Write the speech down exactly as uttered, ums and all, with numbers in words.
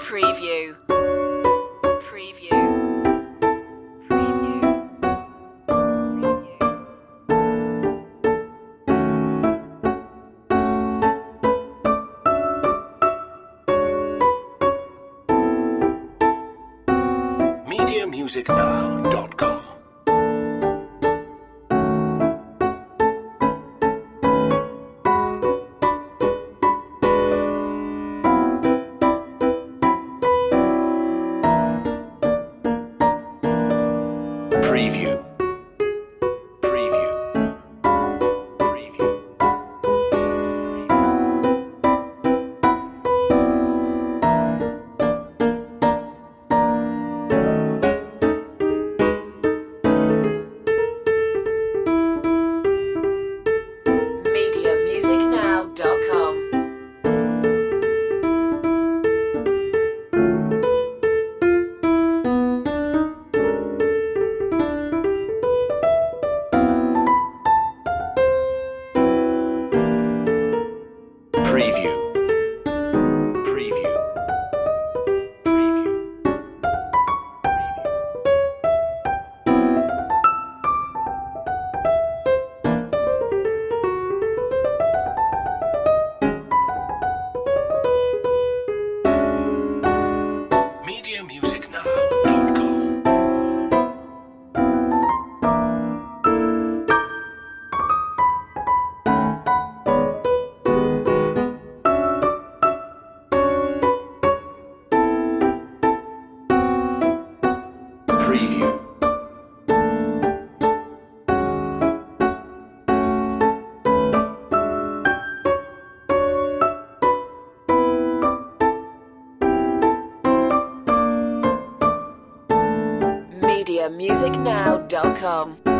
Preview. Preview. Preview. media music now dot com. Preview. Preview. Preview. media music now dot com. Preview. Preview. Preview. media music now dot com. Preview. media music now dot com.